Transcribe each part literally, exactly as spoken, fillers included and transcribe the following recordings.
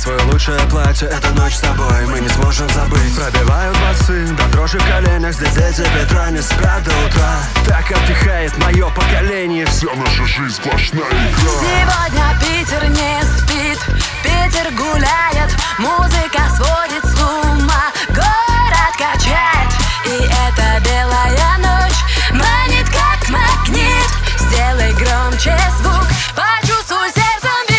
свое лучшее платье, эта ночь с тобой мы не сможем забыть. Пробивают басы до дрожи в коленях, здесь дети Петра не спят до утра. Так отдыхает мое поколение, вся наша жизнь сплошная игра. Сегодня Питер не спит, Питер гуляет, музыка сводит с ума, город качает, и эта белая ночь манит как магнит. Сделай громче звук, почувствуй сердцем бит.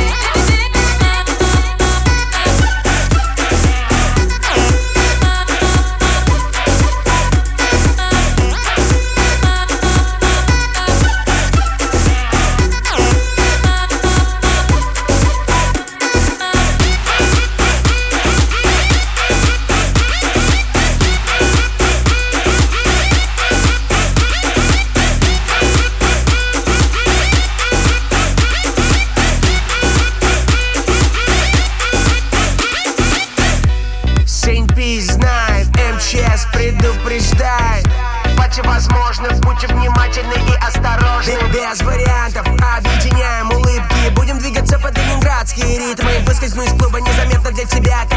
Знает, МЧС предупреждает. Пати возможно, будьте внимательны и осторожны. Без вариантов объединяем улыбки, будем двигаться под ленинградские ритмы. Выскользну из клуба незаметно для тебя,